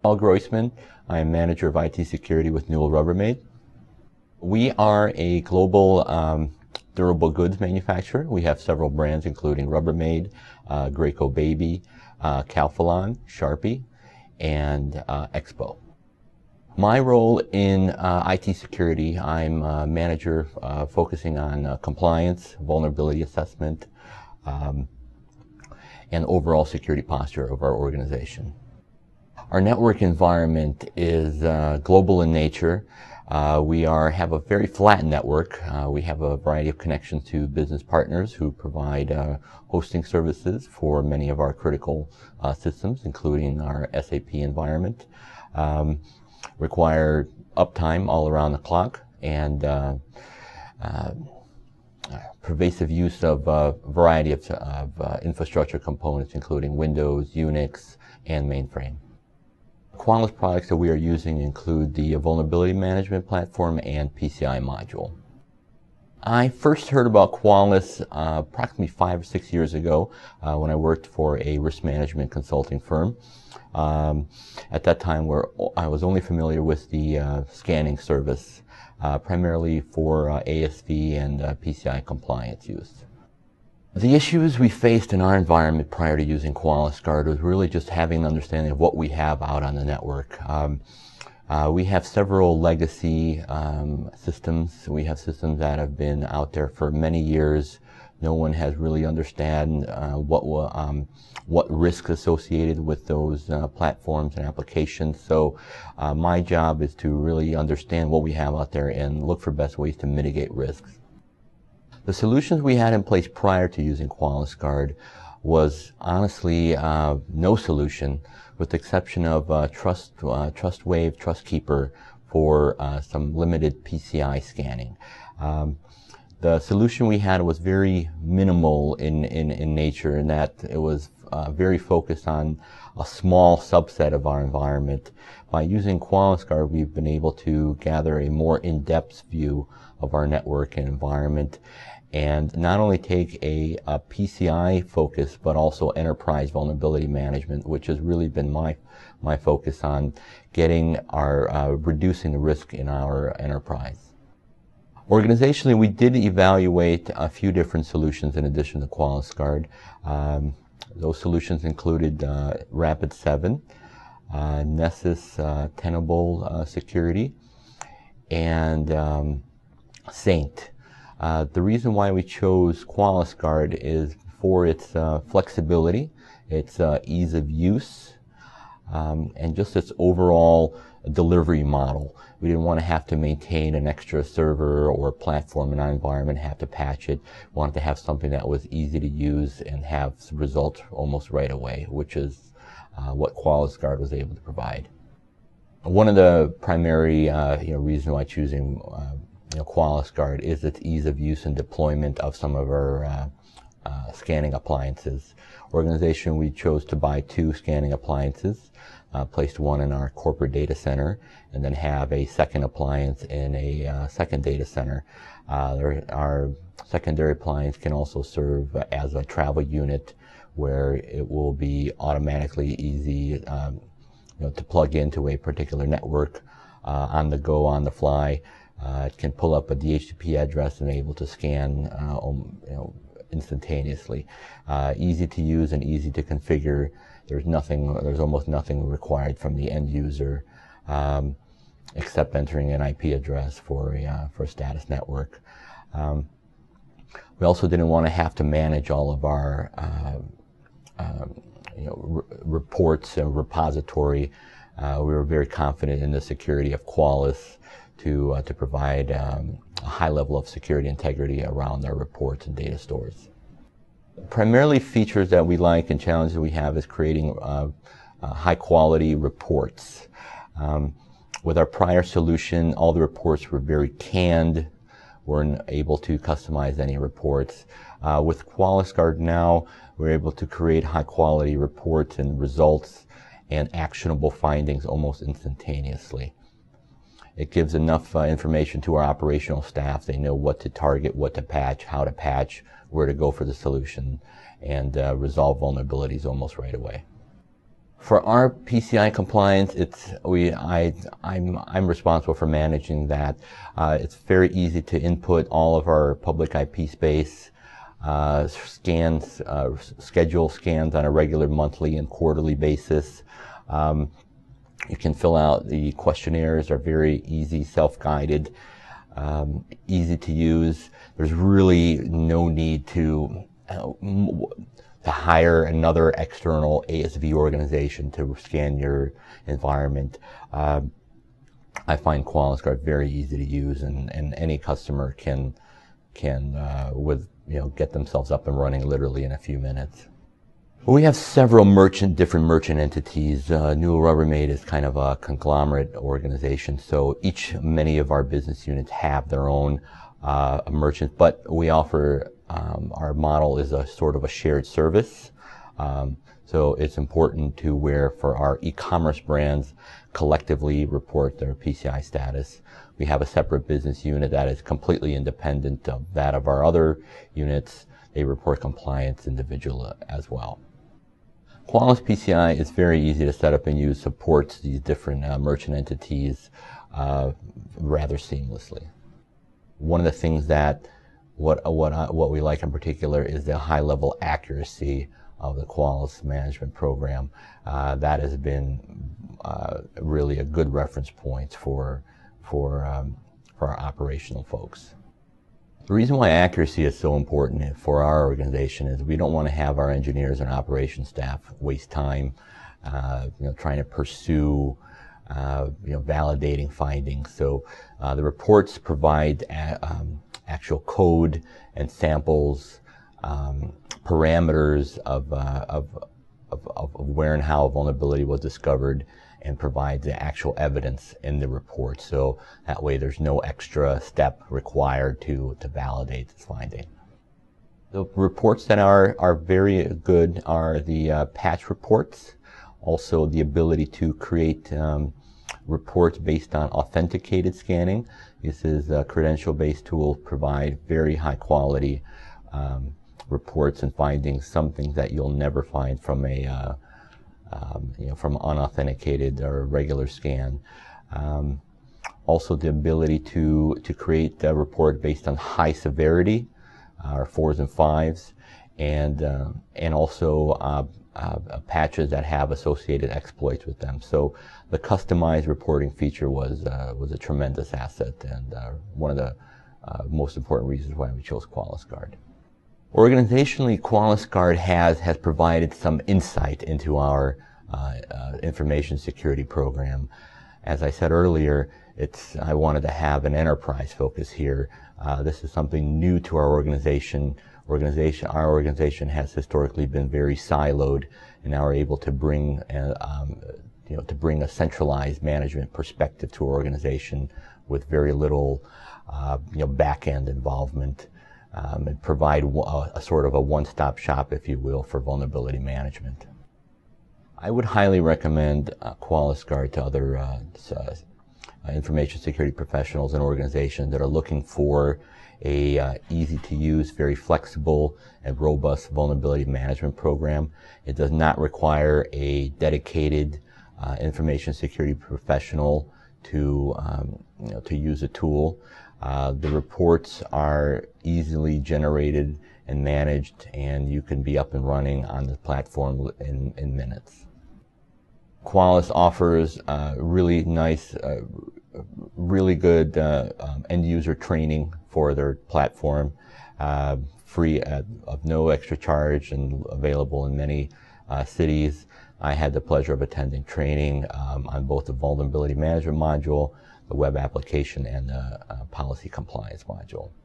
Paul Groisman. I am manager of IT security with Newell Rubbermaid. We are a global durable goods manufacturer. We have several brands including Rubbermaid, Graco Baby, Calphalon, Sharpie, and Expo. My role in IT security, I'm a manager focusing on compliance, vulnerability assessment, and overall security posture of our organization. Our network environment is global in nature. We have a very flat network. We have a variety of connections to business partners who provide hosting services for many of our critical systems, including our SAP environment. Require uptime all around the clock and pervasive use of a variety of infrastructure components, including Windows, Unix, and mainframe. Qualys products that we are using include the Vulnerability Management Platform and PCI module. I first heard about Qualys approximately 5 or 6 years ago when I worked for a risk management consulting firm. At that time, I was only familiar with the scanning service, primarily for ASV and PCI compliance use. The issues we faced in our environment prior to using Qualys Guard was really just having an understanding of what we have out on the network. We have several legacy systems. We have systems that have been out there for many years. No one has really understand what risk associated with those platforms and applications. So my job is to really understand what we have out there and look for best ways to mitigate risks. The solutions we had in place prior to using Qualys Guard was honestly no solution, with the exception of TrustWave, TrustKeeper for some limited PCI scanning. The solution we had was very minimal in nature, in that it was very focused on a small subset of our environment. By using Qualys Guard, we've been able to gather a more in-depth view of our network and environment, and not only take a PCI focus, but also enterprise vulnerability management, which has really been my focus on getting reducing the risk in our enterprise. Organizationally, we did evaluate a few different solutions in addition to Qualys Guard. Those solutions included Rapid7, Nessus Tenable Security, and Saint. The reason why we chose Qualys Guard is for its flexibility, its ease of use, and just its overall delivery model. We didn't want to have to maintain an extra server or platform in our environment, have to patch it. We wanted to have something that was easy to use and have results almost right away, which is what Qualys Guard was able to provide. One of the primary reasons why choosing Qualys Guard is its ease of use and deployment of some of our scanning appliances. Organization, we chose to buy 2 scanning appliances, placed one in our corporate data center, and then have a second appliance in a second data center. Our secondary appliance can also serve as a travel unit, where it will be automatically easy to plug into a particular network on the go, on the fly. It can pull up a DHCP address and able to scan instantaneously. Easy to use and easy to configure. There's almost nothing required from the end user except entering an IP address for a status network. We also didn't want to have to manage all of our reports and repository. We were very confident in the security of Qualys to provide a high level of security integrity around our reports and data stores. Primarily features that we like and challenges we have is creating high quality reports. With our prior solution, all the reports were very canned. Weren't able to customize any reports. With Qualys Guard now, we're able to create high quality reports and results and actionable findings almost instantaneously. It gives enough information to our operational staff. They know what to target, what to patch, how to patch, where to go for the solution, and resolve vulnerabilities almost right away. For our PCI compliance, I'm responsible for managing that. It's very easy to input all of our public IP space, scans, schedule scans on a regular monthly and quarterly basis. You can fill out the questionnaires, are very easy, self-guided, easy to use. There's really no need to hire another external ASV organization to scan your environment. I find QualisGuard very easy to use, and any customer can get themselves up and running literally in a few minutes. We have several different merchant entities. Newell Rubbermaid is kind of a conglomerate organization, so many of our business units have their own merchants, but we offer our model is a sort of a shared service. So it's important to where for our e-commerce brands collectively report their PCI status. We have a separate business unit that is completely independent of that of our other units. They report compliance individually as well. Qualys PCI is very easy to set up and use, supports these different merchant entities rather seamlessly. One of the things that what we like in particular is the high level accuracy of the Qualys management program. That has been really a good reference point for our operational folks. The reason why accuracy is so important for our organization is we don't want to have our engineers and operations staff waste time trying to pursue validating findings. So the reports provide actual code and samples, parameters of where and how a vulnerability was discovered, and provide the actual evidence in the report. So that way there's no extra step required to validate this finding. The reports that are very good are the patch reports, also the ability to create reports based on authenticated scanning. This is a credential-based tool, provide very high quality reports and findings, some things that you'll never find from a from unauthenticated or regular scan. Also the ability to create a report based on high severity, or 4s and 5s, and also patches that have associated exploits with them. So the customized reporting feature was a tremendous asset, and one of the most important reasons why we chose QualisGuard. Organizationally, QualisGuard has provided some insight into our information security program. As I said earlier, I wanted to have an enterprise focus here. This is something new to our organization. Our organization has historically been very siloed, and now we're able to bring a centralized management perspective to our organization with very little back-end involvement, and provide a sort of a one-stop shop, if you will, for vulnerability management. I would highly recommend QualisGuard to other information security professionals and organizations that are looking for a easy-to-use, very flexible and robust vulnerability management program. It does not require a dedicated information security professional to use a tool. The reports are easily generated and managed, and you can be up and running on the platform in minutes. Qualys offers really nice, really good end-user training for their platform, free of no extra charge and available in many cities. I had the pleasure of attending training on both the vulnerability management module, the web application, and the policy compliance module.